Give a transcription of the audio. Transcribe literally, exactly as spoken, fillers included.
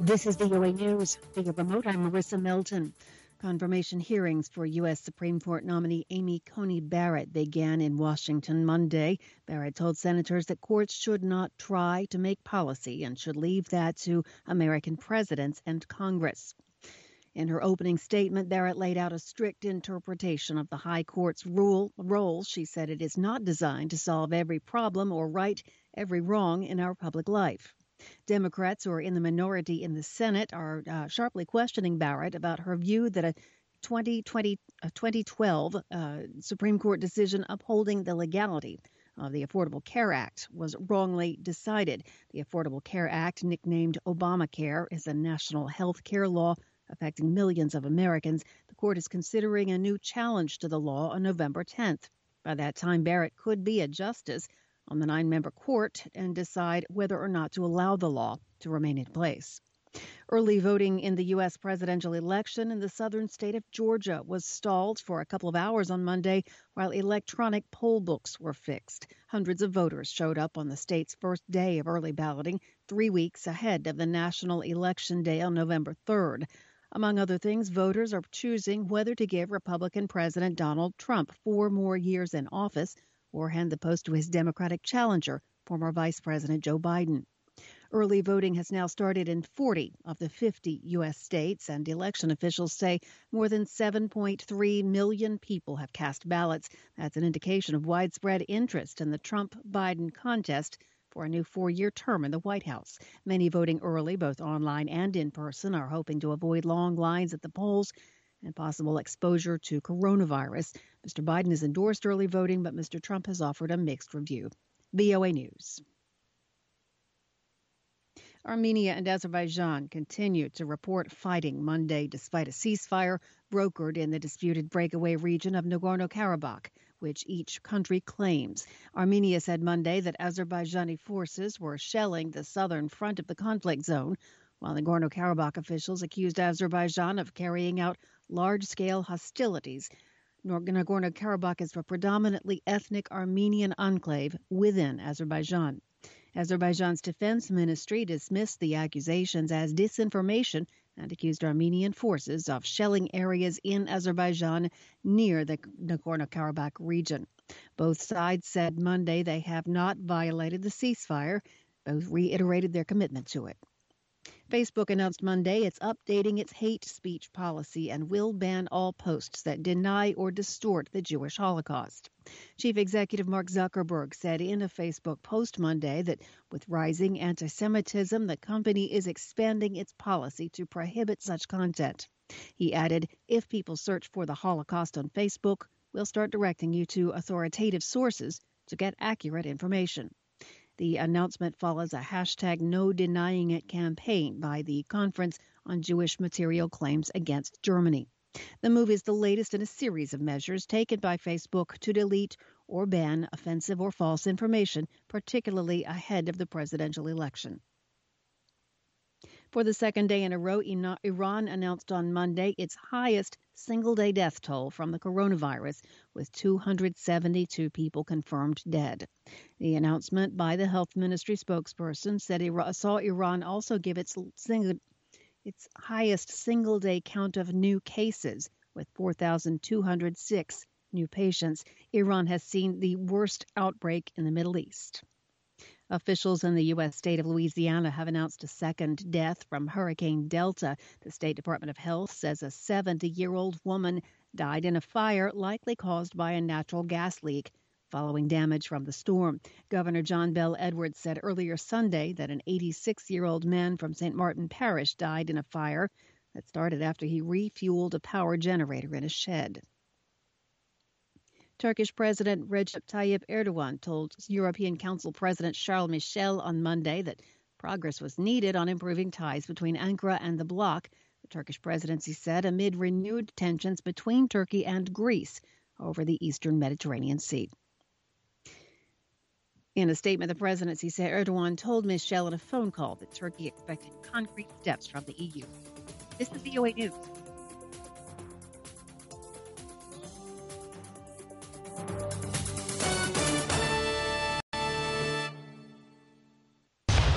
This is V O A News. Via remote, I'm Marissa Melton. Confirmation hearings for U S. Supreme Court nominee Amy Coney Barrett began in Washington Monday. Barrett told senators that courts should not try to make policy and should leave that to American presidents and Congress. In her opening statement, Barrett laid out a strict interpretation of the High Court's rule, role. She said it is not designed to solve every problem or right every wrong in our public life. Democrats who are in the minority in the Senate are uh, sharply questioning Barrett about her view that a twenty twenty, a twenty twelve uh, Supreme Court decision upholding the legality of the Affordable Care Act was wrongly decided. The Affordable Care Act, nicknamed Obamacare, is a national health care law affecting millions of Americans. The court is considering a new challenge to the law on November tenth. By that time, Barrett could be a justice on the nine-member court and decide whether or not to allow the law to remain in place. Early voting in the U S presidential election in the southern state of Georgia was stalled for a couple of hours on Monday while electronic poll books were fixed. Hundreds of voters showed up on the state's first day of early balloting, three weeks ahead of the national election day on November third. Among other things, voters are choosing whether to give Republican President Donald Trump four more years in office or hand the post to his Democratic challenger, former Vice President Joe Biden. Early voting has now started in forty of the fifty U S states, and election officials say more than seven point three million people have cast ballots. That's an indication of widespread interest in the Trump-Biden contest for a new four-year term in the White House. Many voting early, both online and in person, are hoping to avoid long lines at the polls and possible exposure to coronavirus. Mister Biden has endorsed early voting, but Mister Trump has offered a mixed review. V O A News. Armenia and Azerbaijan continue to report fighting Monday despite a ceasefire brokered in the disputed breakaway region of Nagorno-Karabakh, which each country claims. Armenia said Monday that Azerbaijani forces were shelling the southern front of the conflict zone, while Nagorno-Karabakh officials accused Azerbaijan of carrying out large-scale hostilities. Nagorno-Karabakh is a predominantly ethnic Armenian enclave within Azerbaijan. Azerbaijan's defense ministry dismissed the accusations as disinformation and accused Armenian forces of shelling areas in Azerbaijan near the Nagorno-Karabakh region. Both sides said Monday they have not violated the ceasefire. Both reiterated their commitment to it. Facebook announced Monday it's updating its hate speech policy and will ban all posts that deny or distort the Jewish Holocaust. Chief Executive Mark Zuckerberg said in a Facebook post Monday that with rising anti-Semitism, the company is expanding its policy to prohibit such content. He added, if people search for the Holocaust on Facebook, we'll start directing you to authoritative sources to get accurate information. The announcement follows a hashtag No Denying It campaign by the Conference on Jewish Material Claims Against Germany. The move is the latest in a series of measures taken by Facebook to delete or ban offensive or false information, particularly ahead of the presidential election. For the second day in a row, Iran announced on Monday its highest single-day death toll from the coronavirus, with two hundred seventy-two people confirmed dead. The announcement by the health ministry spokesperson said it saw Iran also give its single, its highest single-day count of new cases, with four thousand two hundred six new patients. Iran has seen the worst outbreak in the Middle East. Officials in the U S state of Louisiana have announced a second death from Hurricane Delta. The State Department of Health says a seventy-year-old woman died in a fire likely caused by a natural gas leak following damage from the storm. Governor John Bell Edwards said earlier Sunday that an eighty-six-year-old man from Saint Martin Parish died in a fire that started after he refueled a power generator in a shed. Turkish President Recep Tayyip Erdogan told European Council President Charles Michel on Monday that progress was needed on improving ties between Ankara and the bloc, the Turkish presidency said, amid renewed tensions between Turkey and Greece over the eastern Mediterranean Sea. In a statement, the presidency said Erdogan told Michel in a phone call that Turkey expected concrete steps from the E U. This is V O A News.